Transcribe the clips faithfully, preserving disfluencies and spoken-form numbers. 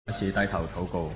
開始低頭禱告。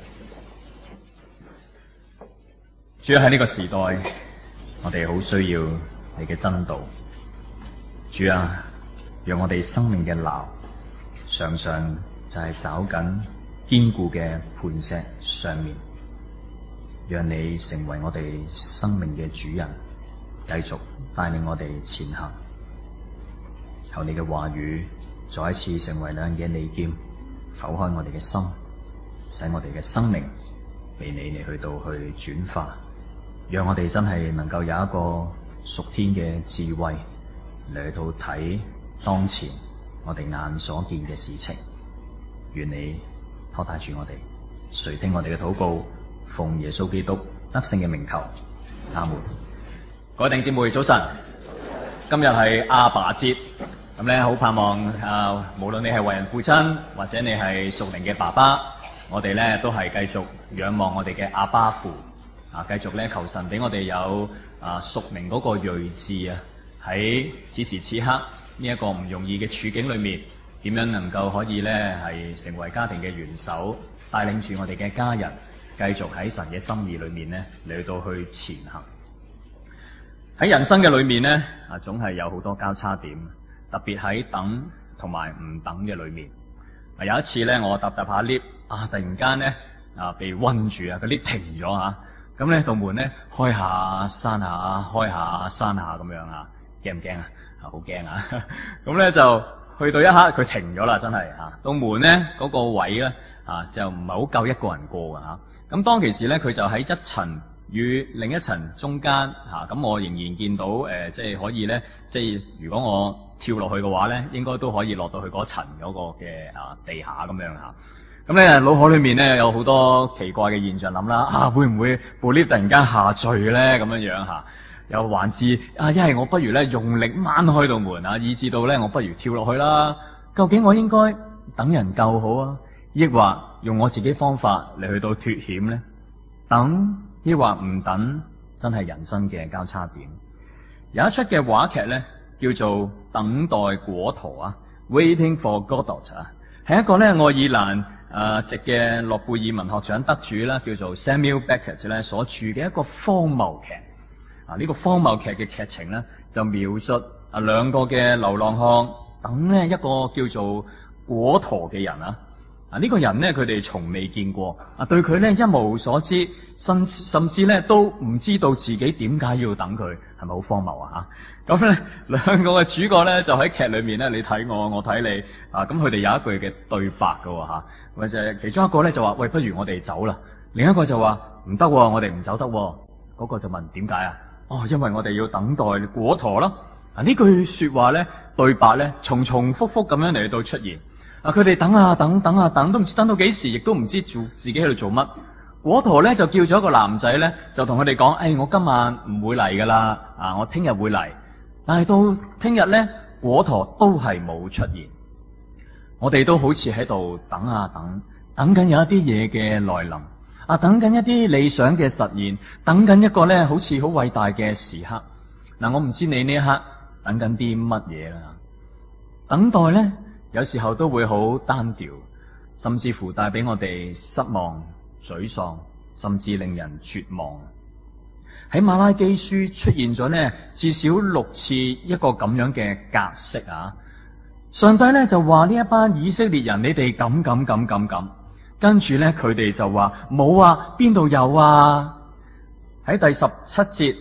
主要喺呢個時代，我哋好需要你嘅真道。主啊，讓我哋生命嘅錨常常就係找緊堅固嘅磐石上面，讓你成為我哋生命嘅主人，繼續帶領我哋前行。求你嘅話語再一次成為兩嘅利劍，剖開我哋嘅心，使我哋嘅生命被你嚟去到去轉化，讓我哋真係能夠有一個屬天嘅智慧嚟到睇當前我哋眼所見嘅事情。願你拖帶住我哋，垂聽我哋嘅禱告，奉耶穌基督得勝嘅名求，阿門。各位弟兄姊妹早晨，今日係阿爸節，咁咧好盼望啊，無論你係為人父親或者你係屬靈嘅爸爸，我哋咧都係繼續仰望我哋嘅阿爸父啊，繼續咧求神俾我哋有啊屬靈嗰個睿智啊，喺此時此刻呢一個唔容易嘅處境裏面，點樣能夠可以咧係成為家庭嘅元首，帶領住我哋嘅家人繼續喺神嘅心意裏面咧嚟到去前行。喺人生嘅裏面咧啊，總係有好多交叉點，特別喺等同埋唔等嘅裏面。啊，有一次咧，我搭搭下 lift 啊，突然間咧啊被韞住啊，個 lift 停咗吓，咁咧道門咧開下閂下，開下閂下咁樣啊，驚唔驚啊？啊，好驚啊！咁咧就去到一刻佢停咗啦，真係吓，道門咧嗰個位咧啊就唔係好夠一個人過噶吓。咁當其時咧，佢就喺一層與另一層中間吓，咁我仍然見到誒，即係可以咧，即係如果我跳落去嘅話咧，應該都可以落到去嗰層嗰個嘅啊地下咁樣吓。咁咧腦海裏面咧有好多奇怪嘅現象諗啦，啊會唔會部 lift 突然間下墜咧咁樣樣吓？又還是啊一係我不如咧用力掹開道門啊，以至到咧我不如跳落去啦。究竟我應該等人救好啊，抑或用我自己方法嚟去到脫險咧？等抑或唔等，真係人生嘅交叉點。有一出嘅話劇咧，叫做《等待果陀》啊 ，Waiting for Godot 啊，係一個咧愛爾蘭誒籍嘅諾貝爾文學獎得主啦，叫做 Samuel Beckett 咧所著嘅一個荒謬劇。啊，呢個荒謬劇嘅劇情咧，就描述啊兩個嘅流浪漢等咧一個叫做果陀嘅人啊。啊！呢個人咧，佢哋從未見過，啊對佢咧一無所知，甚甚至咧都唔知道自己點解要等佢，係咪好荒謬啊？嚇！咁咧兩個嘅主角咧就喺劇裏面咧，你睇我，我睇你，啊咁佢哋有一句嘅對白㗎喎嚇，或者其中一個咧就話：喂，不如我哋走啦。另一個就話：唔得，我哋唔走得。嗰個就問點解啊？哦，因為我哋要等待果陀咯。啊呢句說話咧對白咧重重複複咁樣嚟到出現。啊！佢哋等啊等，等啊等，都唔知等到幾時，亦都唔知做自己喺度做乜。果陀咧就叫咗一個男仔咧，就同佢哋講：誒、哎，我今晚唔會嚟噶啦，啊，我聽日會嚟。但係到聽日咧，果陀都係冇出現。我哋都好似喺度等啊等，等緊有一啲嘢嘅來臨，啊，等緊一啲理想嘅實現，等緊一個咧好似好偉大嘅時刻。嗱、啊，我唔知你呢一刻等緊啲乜嘢啦。等待咧，有時候都會好單調，甚至乎帶俾我哋失望、沮喪，甚至令人絕望。喺馬拉基書出現咗呢至少六次一個咁樣嘅格式啊！上帝咧就話呢一班以色列人，你哋咁咁咁咁咁，跟住咧佢哋就話冇啊，邊度有啊？喺第十七節，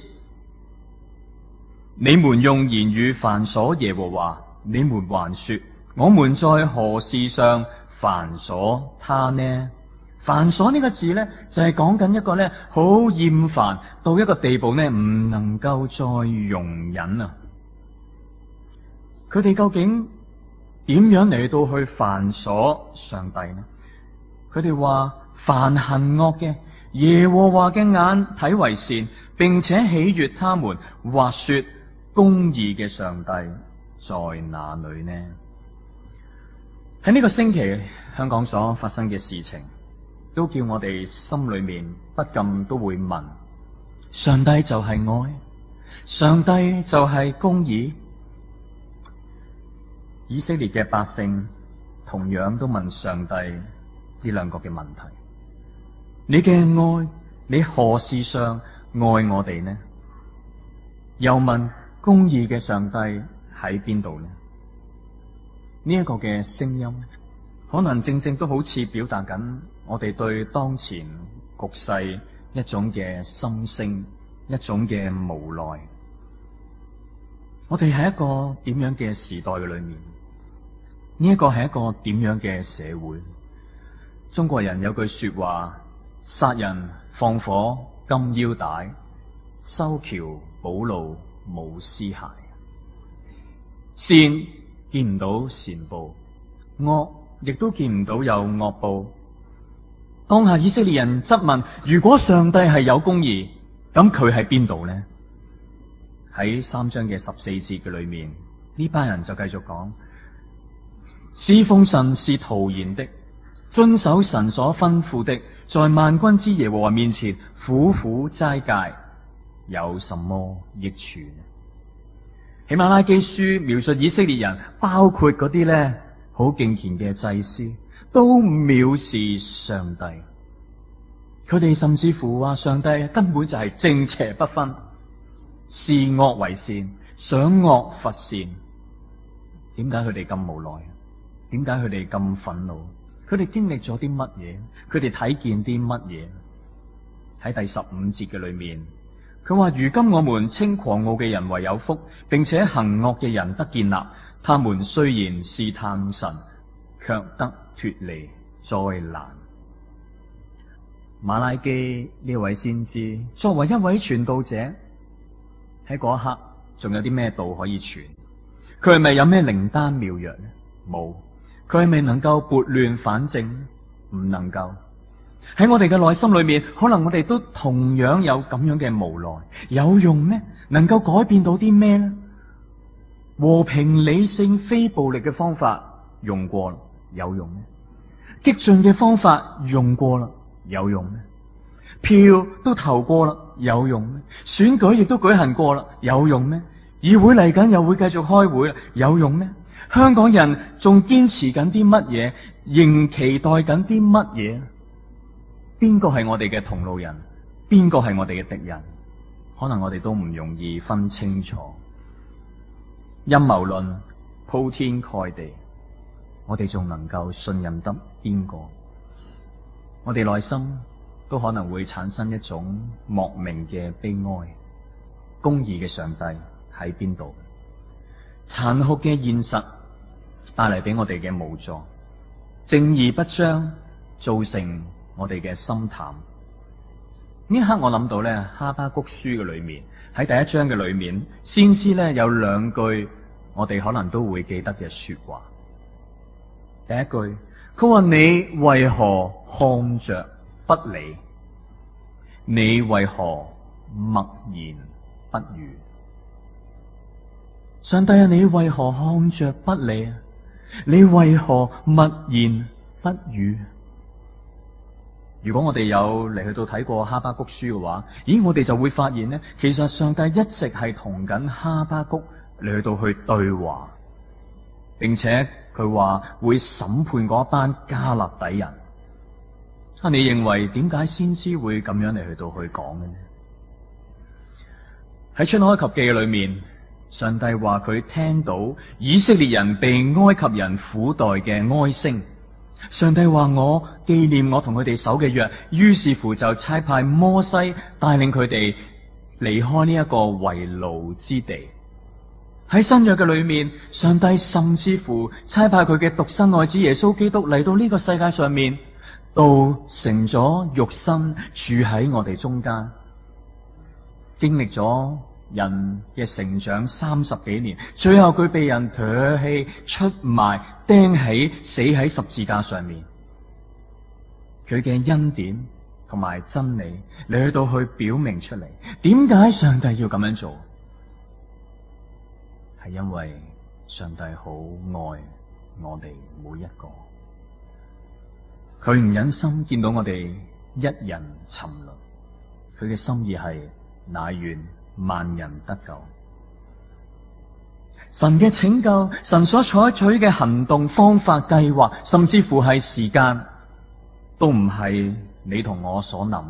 你們用言語煩瑣耶和華，你們還說。我們在何事上煩瑣他呢？煩瑣呢個字呢，就係講緊一個呢好厭煩到一個地步呢，唔能夠再容忍啊！佢哋究竟點樣嚟到去煩瑣上帝呢？佢哋話凡行惡嘅，耶和華嘅眼睇為善，並且喜悅他們，或說公義嘅上帝在哪裏呢？喺呢個星期香港所發生嘅事情，都叫我哋心裏面不禁都會問：上帝就係愛，上帝就係公義。以色列嘅百姓同樣都問上帝呢兩個嘅問題。你嘅愛，你何事上愛我哋呢？又問公義嘅上帝喺邊度呢？呢、這、一個嘅聲音，可能正正都好似表達緊我哋對當前局勢一種嘅心聲，一種嘅無奈。我哋喺一個點樣嘅時代嘅裏面？呢、這、一個係一個點樣嘅社會？中國人有句說話：殺人放火金腰帶，修橋補路冇屍骸。善見唔到善報，惡亦都見唔到有惡報。當下以色列人質問：如果上帝係有公義，咁佢喺邊度呢？喺三章嘅十四節嘅裏面，呢班人就繼續講：侍奉神是徒然的，遵守神所吩咐的，在萬軍之耶和華面前苦苦齋戒，有什麼益處呢？喜馬拉基書描述以色列人，包括嗰啲咧好敬虔嘅祭司，都藐視上帝。佢哋甚至乎話上帝根本就係正邪不分，視惡為善，想惡罰善。點解佢哋咁無奈？點解佢哋咁憤怒？佢哋經歷咗啲乜嘢？佢哋睇見啲乜嘢？喺第十五節嘅裏面，佢話：如今我們稱狂傲嘅人為有福，並且行惡嘅人得建立。他們雖然試探神，卻得脫離災難。馬拉基呢位先知作為一位傳道者，喺嗰一刻仲有啲咩道可以傳？佢係咪有咩靈丹妙藥呢？冇。佢係咪能夠撥亂反正？唔能夠。喺我哋嘅內心裏面，可能我哋都同樣有咁樣嘅無奈。有用咩？能夠改變到啲咩呢？和平理性非暴力嘅方法用過啦，有用咩？激進嘅方法用過啦，有用咩？票都投過啦，有用咩？選舉亦都舉行過啦，有用咩？議會嚟緊又會繼續開會啦，有用咩？香港人仲堅持緊啲乜嘢？仍期待緊啲乜嘢？邊個係我哋嘅同路人？邊個係我哋嘅敵人？可能我哋都唔容易分清楚。陰謀論鋪天蓋地，我哋仲能夠信任得邊個？我哋內心都可能會產生一種莫名嘅悲哀。公義嘅上帝喺邊度？殘酷嘅現實帶嚟俾我哋嘅無助，正義不彰造成我哋嘅心淡。呢一刻我諗到咧，哈巴谷書嘅裏面，喺第一章嘅裏面，先知咧有兩句我哋可能都會記得嘅說話。第一句，佢話：你為何看着不理？你為何默言不語？上帝啊，你為何看着不理啊？你為何默言不語？如果我哋有嚟去到睇過哈巴谷書嘅話，咦，我哋就會發現呢，其實上帝一直係同緊哈巴谷嚟去到去對話，並且佢話會審判嗰班加勒底人。啊，你認為點解先知會咁樣嚟去到去講嘅呢？喺出埃及記嘅裏面，上帝話佢聽到以色列人被埃及人苦待嘅哀聲。上帝話：我紀念我同佢哋守嘅約，於是乎就差派摩西帶領佢哋離開呢一個為奴之地。喺新約嘅裏面，上帝甚至乎差派佢嘅獨生愛子耶穌基督嚟到呢個世界上面，道成咗肉身住喺我哋中間，經歷咗人嘅成長三十幾年，最後佢被人唾棄、出賣、釘起、死喺十字架上面。佢嘅恩典同埋真理，你去到去表明出嚟。點解上帝要咁樣做？係因為上帝好愛我哋每一個，佢唔忍心見到我哋一人沉淪，佢嘅心意係乃願萬人得救。神嘅拯救，神所採取嘅行動方法計劃，甚至乎係時間， 都唔係你同我所諗。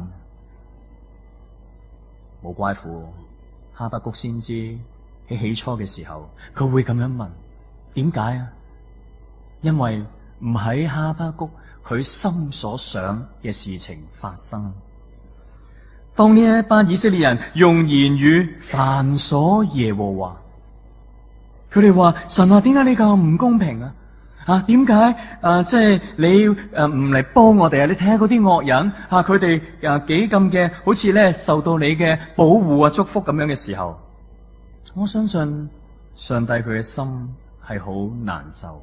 無怪乎哈巴谷先知喺起初嘅時候，佢會咁樣問：點解啊？因為唔喺哈巴谷佢心所想嘅事情發生。當呢一班以色列人用言語煩瑣耶和華，佢哋話：神啊，點解你咁唔公平啊？啊，點解啊？即係你誒唔嚟幫我哋啊？你睇下嗰啲惡人啊，佢哋啊幾咁嘅，好似咧受到你嘅保護啊、祝福咁樣嘅時候，我相信上帝佢嘅心係好難受。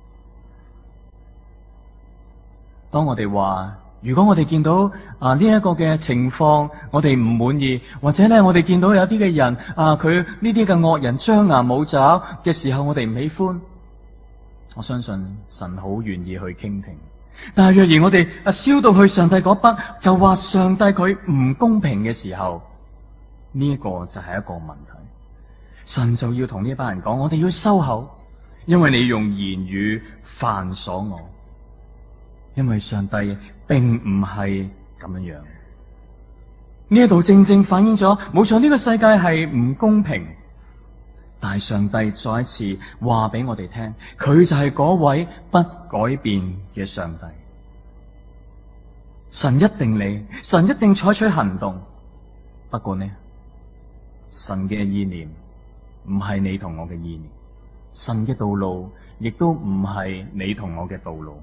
當我哋話，如果我哋見到啊呢一個嘅情況，我哋唔滿意，或者咧我哋見到有啲嘅人啊，佢呢啲嘅惡人張牙舞爪嘅時候，我哋唔喜歡。我相信神好願意去傾聽，但係若然我哋啊燒到去上帝嗰筆，就話上帝佢唔公平嘅時候，呢一個就係一個問題。神就要同呢班人講：我哋要收口，因為你用言語煩瑣我。因為上帝並唔係咁樣樣。呢一度正正反映咗，冇錯，呢個世界係唔公平。但係上帝再一次話俾我哋聽，佢就係嗰位不改變嘅上帝。神一定理，神一定採取行動。不過呢，神嘅意念唔係你同我嘅意念，神嘅道路亦都唔係你同我嘅道路。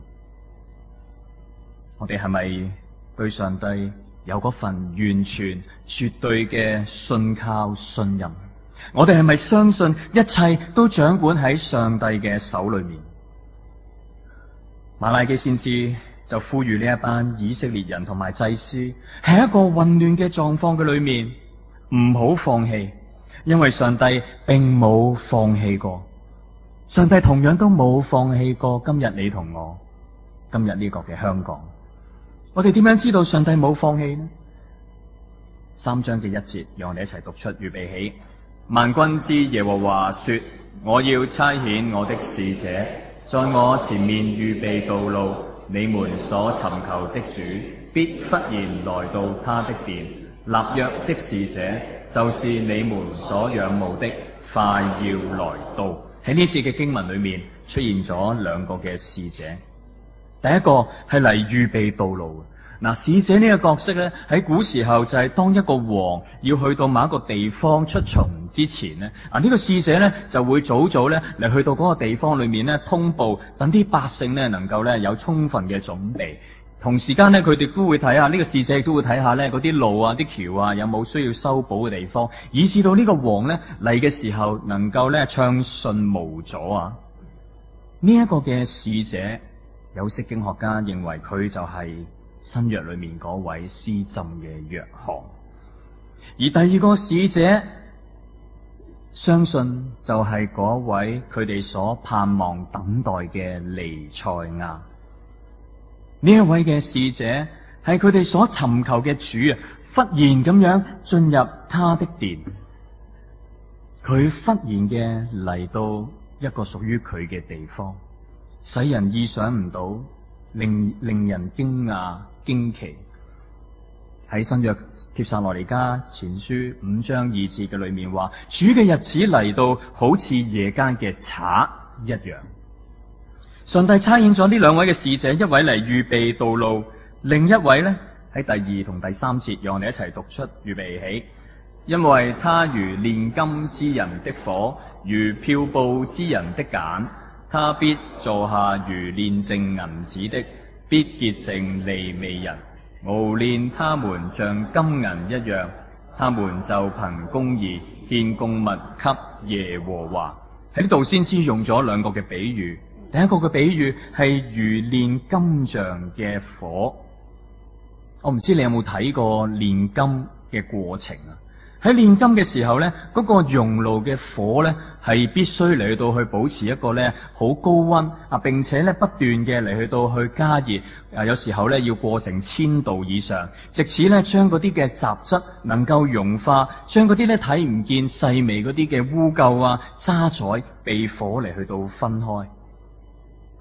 我哋係咪對上帝有嗰份完全絕對嘅信靠信任？我哋係咪相信一切都掌管喺上帝嘅手裏面？馬拉基先知就呼籲呢一班以色列人同埋祭司，喺一個混亂嘅狀況嘅裏面，唔好放棄，因為上帝並冇放棄過，上帝同樣都冇放棄過今日你同我，今日呢個嘅香港。我哋點樣知道上帝冇放棄呢？三章嘅一節，讓我哋一齊讀出，預備起。萬軍之耶和華說：我要差遣我的使者，在我前面預備道路。你們所尋求的主，必忽然來到他的殿。立約的使者，就是你們所仰慕的，快要來到。喺呢次嘅經文裏面，出現咗兩個嘅使者。第一個係嚟預備道路。嗱，使者呢個角色咧，喺古時候就係當一個王要去到某一個地方出巡之前咧，啊、這、呢個使者咧就會早早咧嚟去到嗰個地方裏面咧通報，等啲百姓咧能夠咧有充分嘅準備。同時間咧，佢哋都會睇下呢個使者亦都會睇下咧嗰啲路啊、啲橋啊有冇需要修補嘅地方，以至到呢個王咧嚟嘅時候能夠咧暢順無阻啊！呢、這、一個嘅使者，有釋經學家認為佢就係新約裏面嗰位施浸嘅約翰，而第二個使者，相信就係嗰位佢哋所盼望等待嘅彌賽亞。呢一位嘅使者係佢哋所尋求嘅主啊！忽然咁樣進入他的殿，佢忽然嘅嚟到一個屬於佢嘅地方，使人意想唔到，令令人驚訝驚奇。喺新約帖撒羅尼迦前書五章二節嘅裏面話，主嘅日子嚟到好似夜間嘅賊一樣。上帝差遣咗呢兩位嘅使者，一位嚟預備道路，另一位呢喺第二同第三節，讓我哋一齊讀出，預備起。因為他如煉金之人的火，如漂布之人的鹼，他必坐下如煉淨銀子的，必潔淨利未人，熬煉他們像金銀一樣，他們就憑公義獻供物給耶和華。喺呢度先知用咗兩個嘅比喻，第一個嘅比喻係如煉金像嘅火。我唔知你有冇睇過煉金嘅過程啊？喺煉金嘅時候咧，嗰個熔爐嘅火咧係必須嚟到去保持一個咧好高溫啊，並且咧不斷嘅嚟去到去加熱啊，有時候咧要過成千度以上，藉此咧將嗰啲嘅雜質能夠融化，將嗰啲咧睇唔見細微嗰啲嘅污垢啊渣滓被火嚟去到分開。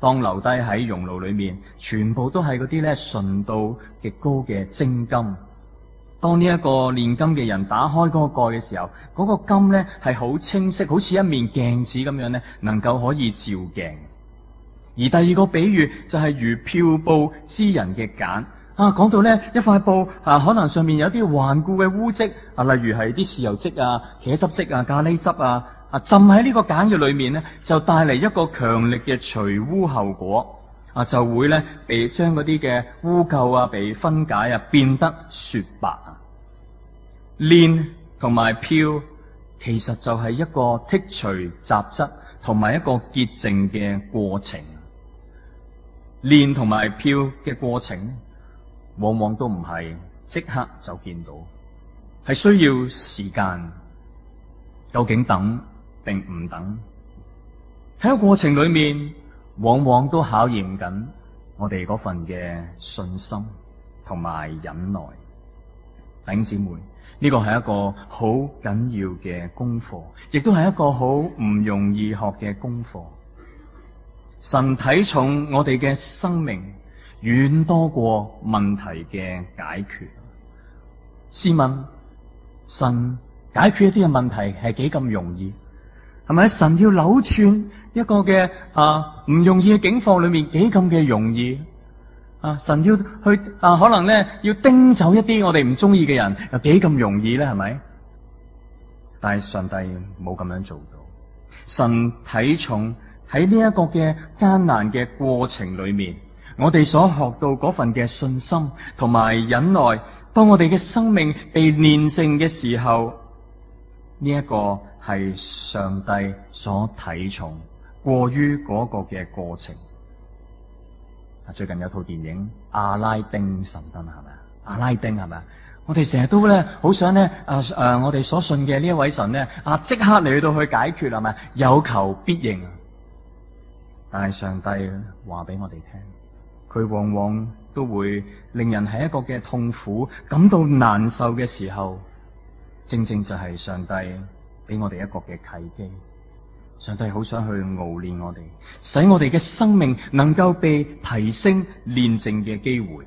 當留低喺熔爐裏面，全部都係嗰啲咧純度極高嘅精金。當呢一個煉金嘅人打開嗰個蓋嘅時候，嗰、那個金咧係好清晰，好似一面鏡子咁樣咧，能夠可以照鏡。而第二個比喻就係如漂布之人嘅鹼啊，講到咧一塊布啊，可能上面有啲頑固嘅污漬啊，例如係啲豉油漬啊、茄汁漬啊、咖喱汁啊，啊浸喺呢個鹼嘅裏面咧，就帶嚟一個強力嘅除污後果啊，就會咧被將嗰啲嘅污垢啊被分解啊，變得雪白啊。煉同埋漂其實就係一個剔除雜質同埋一個潔淨嘅過程。煉同埋漂嘅過程往往都唔係即刻就見到，係需要時間。究竟等定唔等？喺個過程裏面，往往都考驗緊我哋嗰份嘅信心同埋忍耐。弟兄姊妹，呢個係一個好緊要嘅功課，亦都係一個好唔容易學嘅功課。神睇重我哋嘅生命，遠多過問題嘅解決。試問神解決一啲嘅問題係幾咁容易？係咪？神要扭轉一個嘅啊唔容易嘅境況裏面幾咁嘅容易？啊，神要去啊可能咧要叮走一啲我哋唔中意嘅人，又幾咁容易咧？係咪？但係上帝冇咁樣做到。神睇重喺呢一個嘅艱難嘅過程裏面，我哋所學到嗰份嘅信心同埋忍耐，當我哋嘅生命被煉淨嘅時候，呢一個係上帝所睇重過於嗰個嘅過程。最近有套電影《阿拉丁神燈》，係咪啊？阿拉丁係咪啊？我哋成日都咧好想咧啊啊！我哋所信嘅呢一位神咧啊，即刻嚟到去解決，係咪？有求必應。但係上帝話俾我哋聽，佢往往都會令人喺一個嘅痛苦感到難受嘅時候，正正就係上帝俾我哋一個嘅契機。上帝好想去熬煉我哋，使我哋嘅生命能夠被提升煉淨嘅機會。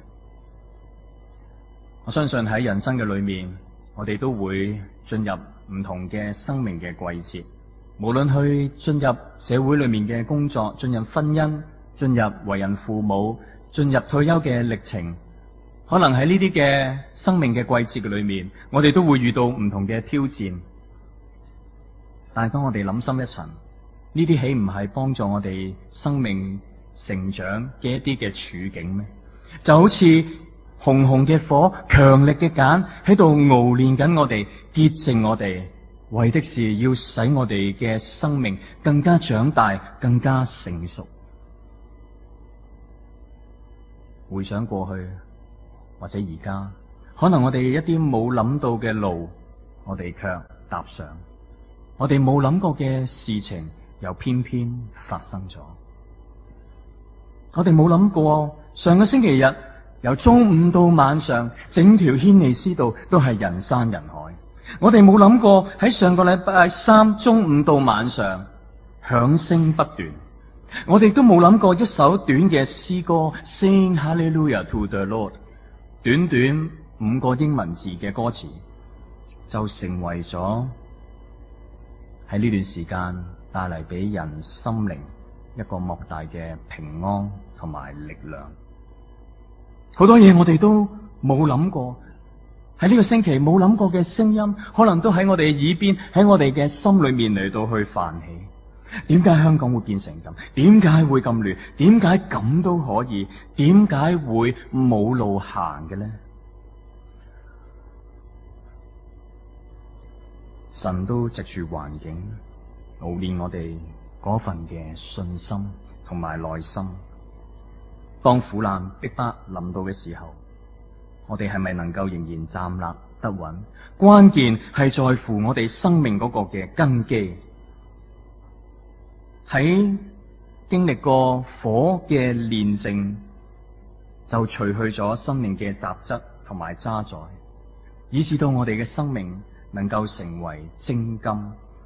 我相信喺人生嘅裏面，我哋都會進入唔同嘅生命嘅季節，無論去進入社會裏面嘅工作，進入婚姻，進入為人父母，進入退休嘅歷程，可能喺呢啲嘅生命嘅季節嘅裏面，我哋都會遇到唔同嘅挑戰。但係當我哋諗深一層，呢啲豈唔係幫助我哋生命成長嘅一啲嘅處境咩？就好似紅紅嘅火，強力嘅鹼喺度熬煉緊我哋，潔淨我哋，為的是要使我哋嘅生命更加長大，更加成熟。回想過去或者而家，可能我哋一啲冇諗到嘅路，我哋卻踏上。我哋冇諗過嘅事情，又偏偏發生咗。我哋冇諗過，上個星期日由中午到晚上，整條軒尼詩道都係人山人海。我哋冇諗過喺上個禮拜三中午到晚上，響聲不斷。我哋都冇諗過一首短嘅詩歌 Sing Hallelujah to the Lord， 短短五個英文字嘅歌詞，就成為咗喺呢段時間帶嚟俾人心靈一個莫大嘅平安同埋力量。好多嘢我哋都冇諗過，喺呢個星期冇諗過嘅聲音，可能都喺我哋耳邊，喺我哋嘅心裏面嚟到去泛起。點解香港會變成咁？點解會咁亂？點解咁都可以？點解會冇路行嘅呢？神都藉住環境熬煉我哋嗰份嘅信心同埋耐心。當苦難逼迫臨到嘅時候，我哋係咪能夠仍然站立得穩？關鍵係在乎我哋生命嗰個嘅根基。喺經歷過火嘅煉淨，就除去咗生命嘅雜質同埋渣滓，以致到我哋嘅生命能夠成為精金。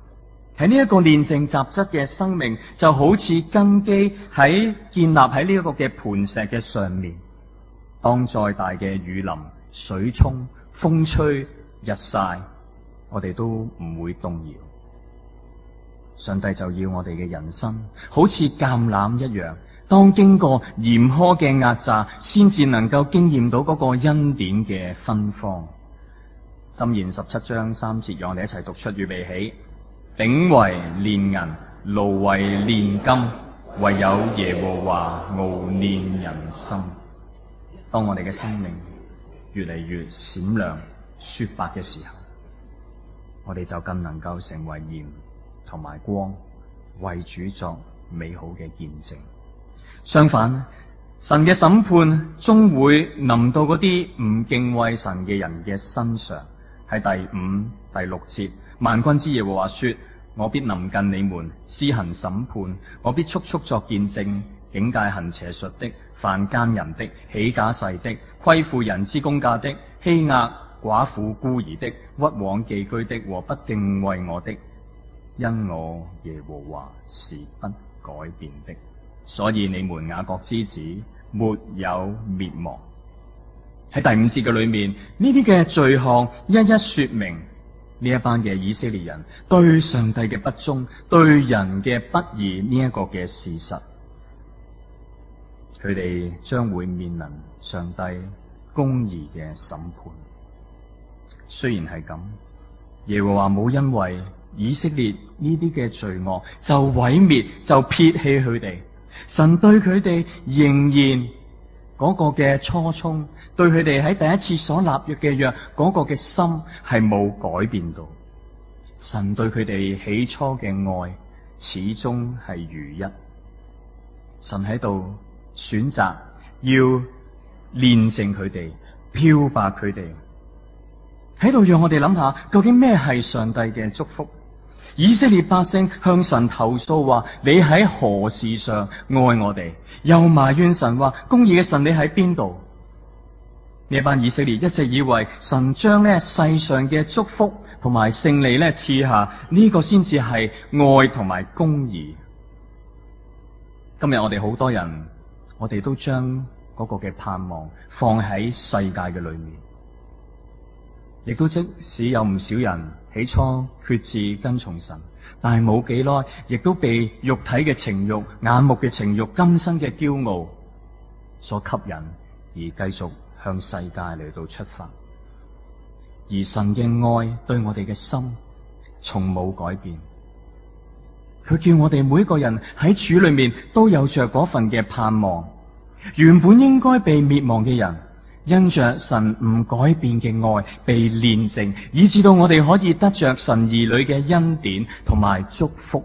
喺呢一個煉淨雜質嘅生命，就好似根基喺建立喺呢一個嘅磐石嘅上面。當再大嘅雨淋、水沖、風吹、日曬，我哋都唔會動搖。上帝就要我哋嘅人生好似橄欖一樣，當經過嚴苛嘅壓榨，先至能夠經驗到嗰個恩典嘅芬芳。箴言十七章三節，讓我哋一齊讀出，預備起。鼎為煉銀，爐為煉金，唯有耶和華熬煉人心。當我哋嘅生命越嚟越閃亮雪白嘅時候，我哋就更能夠成為鹽同埋光，為主作美好嘅見證。相反，神嘅審判終會臨到嗰啲唔敬畏神嘅人嘅身上。喺第五、第六節，萬軍之耶和華說：我必臨近你們，施行審判，我必速速作見證，警戒行邪術的、犯奸人的、起假誓的、虧負人之公價的、欺壓寡婦孤兒的、屈枉寄居的和不敬畏我的，因我耶和華是不改變的，所以你們雅各之子沒有滅亡。喺第五節嘅裏面，呢啲嘅罪項一一說明呢一班嘅以色列人對上帝嘅不忠、對人嘅不義呢一個嘅事實。佢哋將會面臨上帝公義嘅審判。雖然係咁，耶和華冇因為以色列呢啲嘅罪惡就毀滅、就撇棄佢哋。神對佢哋仍然嗰個嘅初衷，對佢哋喺第一次所立約嘅約嗰個嘅心係冇改變到。神對佢哋起初嘅愛始終係如一。神喺度選擇要煉淨佢哋、漂白佢哋，喺度讓我哋諗下，究竟咩係上帝嘅祝福？以色列百姓向神投訴話：你喺何事上愛我哋？又埋怨神話：公義嘅神，你喺邊度？呢班以色列一直以為神將呢世上嘅祝福同埋勝利呢賜下，呢、這個先至係愛同埋公義。今日我哋好多人，我哋都將嗰個嘅盼望放喺世界嘅裏面。亦都即使有唔少人起初決志跟從神，但係冇幾耐，亦都被肉體嘅情慾、眼目嘅情慾、今生嘅驕傲所吸引，而繼續向世界嚟到出發。而神嘅愛對我哋嘅心從冇改變，佢叫我哋每一個人喺主裏面都有着嗰份嘅盼望。原本應該被滅亡嘅人，因着神唔改變嘅愛被煉淨，以致到我哋可以得着神兒女嘅恩典同埋祝福。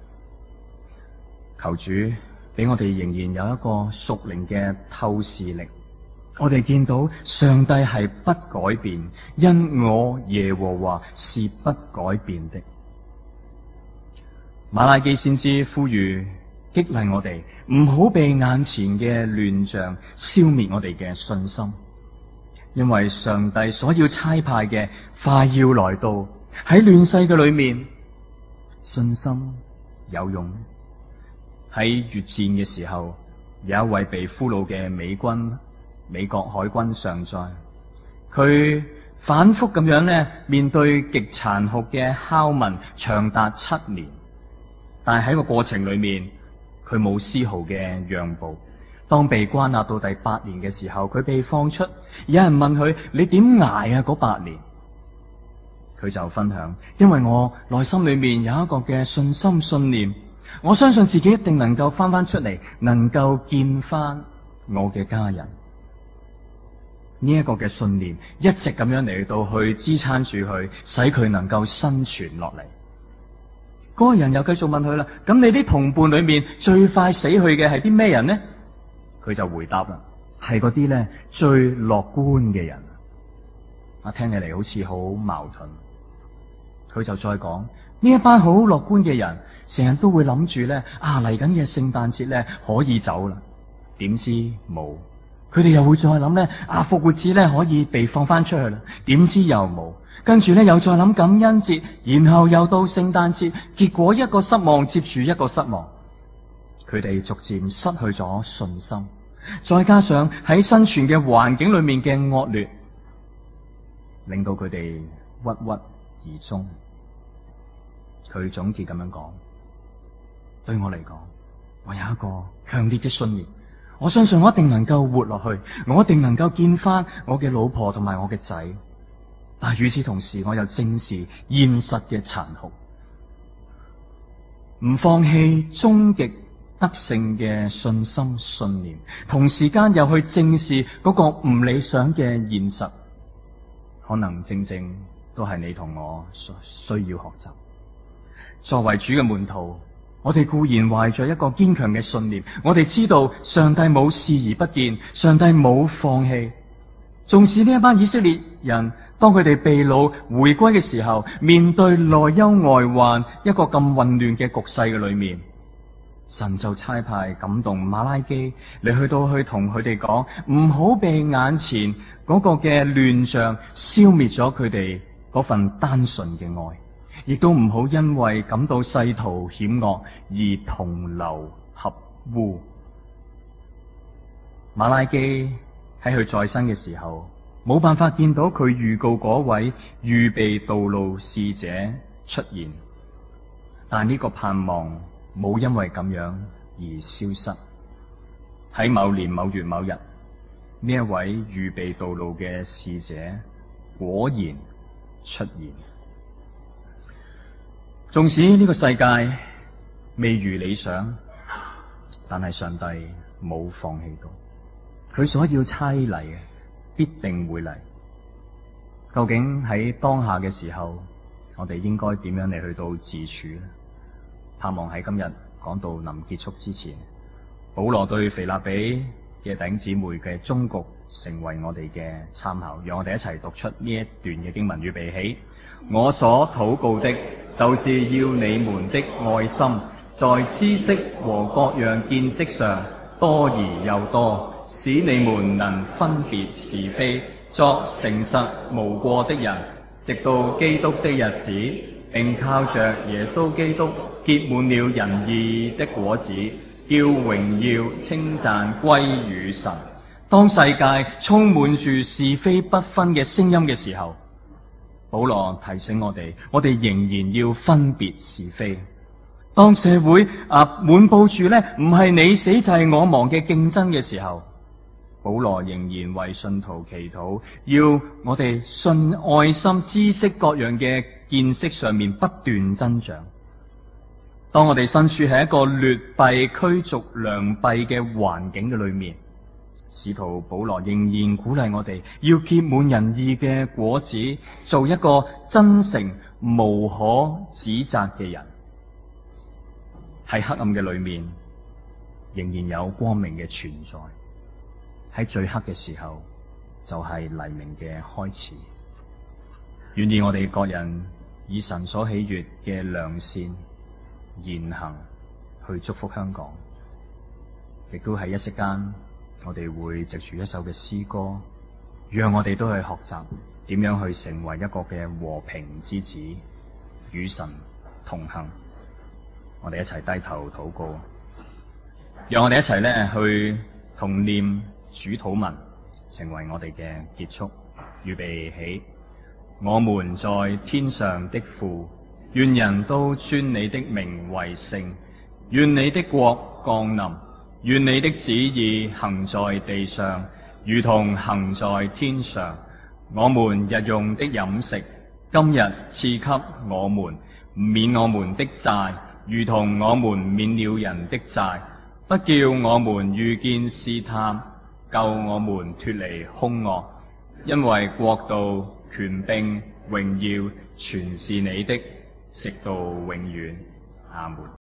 求主俾我哋仍然有一個屬靈嘅透視力，我哋見到上帝係不改變，因我耶和華是不改變的。馬拉基先知呼籲激勵我哋唔好被眼前嘅亂象消滅我哋嘅信心，因為上帝所要差派嘅快要來到。喺亂世嘅裏面，信心有用。喺越戰嘅時候，有一位被俘虜嘅美軍美國海軍上將，佢反覆咁樣咧面對極殘酷嘅拷問長達七年，但係喺個過程裏面佢冇絲毫嘅讓步。當被關押到第八年嘅時候，佢被放出。有人問佢：你點捱啊？嗰八年，佢就分享：因為我內心裏面有一個嘅信心信念，我相信自己一定能夠翻翻出嚟，能夠見翻我嘅家人。呢一個嘅信念一直咁樣嚟到去支撐住佢，使佢能夠生存落嚟。嗰個人又繼續問佢啦：咁你啲同伴裏面最快死去嘅係啲咩人呢？佢就回答啦：係嗰啲咧最樂觀嘅人。啊，聽起嚟好似好矛盾。佢就再講：呢一班好樂觀嘅人，成日都會諗住咧啊嚟緊嘅聖誕節咧可以走啦。點知冇， 佢哋又會再諗咧，啊復活節咧可以被放翻出去啦，點知又冇。跟住咧又再諗感恩節，然後又到聖誕節，結果一個失望接住一個失望，佢哋逐漸失去咗信心，再加上喺生存嘅環境裏面嘅惡劣，令到佢哋鬱鬱而終。佢總結咁樣講：對我嚟講，我有一個強烈嘅信念，我相信我一定能夠活落去，我一定能夠見翻我嘅老婆同埋我嘅仔。但係與此同時，我又正視現實嘅殘酷，唔放棄終極得勝嘅信心信念，同時間又去正視嗰個唔理想嘅現實，可能正正都係你同我需要學習。作為主嘅門徒，我哋固然懷着一個堅強嘅信念，我哋知道上帝冇視而不見，上帝冇放棄。縱使呢一班以色列人，當佢哋被擄回歸嘅時候，面對內憂外患一個咁混亂嘅局勢嘅裏面，神就差派感動馬拉基嚟去到去同佢哋講，唔好被眼前嗰個嘅亂象消滅咗佢哋嗰份單純嘅愛，亦都唔好因為感到世途險惡而同流合污。馬拉基喺佢在生嘅時候，冇辦法見到佢預告嗰位預備道路使者出現，但呢個盼望冇因為咁樣而消失。喺某年某月某日，呢一位預備道路嘅使者果然出現。縱使呢個世界未如理想，但係上帝冇放棄到，佢所要差嚟嘅必定會嚟。究竟喺當下嘅時候，我哋應該點樣嚟去到自處呢？盼望喺今日講道臨結束之前，保羅對腓立比嘅弟兄姊妹嘅終局成為我哋嘅參考。讓我哋一齊讀出呢一段嘅經文，預備起。我所禱告的，就是要你們的愛心在知識和各樣見識上多而又多，使你們能分別是非，作誠實無過的人，直到基督的日子，並靠着耶穌基督結滿了仁義的果子，叫榮耀稱讚歸於神。當世界充滿住是非不分嘅聲音嘅時候，保羅提醒我哋，我哋仍然要分別是非。當社會啊滿布住呢唔係你死就係我亡嘅競爭嘅時候，保羅仍然為信徒祈禱，要我哋信愛心知識各樣嘅見識上面不斷增長。當我哋身處喺一個劣幣驅逐良幣嘅環境嘅裏面，使徒保羅仍然鼓勵我哋要結滿仁義嘅果子，做一個真誠無可指責嘅人。喺黑暗嘅裏面，仍然有光明嘅存在。喺最黑嘅時候，就係黎明嘅開始。願意我哋各人以神所喜悅嘅良善言行去祝福香港，亦都係一息間，我哋會藉住一首嘅詩歌，讓我哋都去學習點樣去成為一個嘅和平之子，與神同行。我哋一齊低頭禱告，讓我哋一齊咧去同念主禱文，成為我哋嘅結束。預備起。我們在天上的父，願人都尊你的名為聖，願你的國降臨，願你的旨意行在地上，如同行在天上。我們日用的飲食，今日賜給我們，免我們的債，如同我們免了人的債，不叫我們遇見試探，救我們脫離兇惡。因為國度、權柄、榮耀，全是你的，直到永遠。阿門。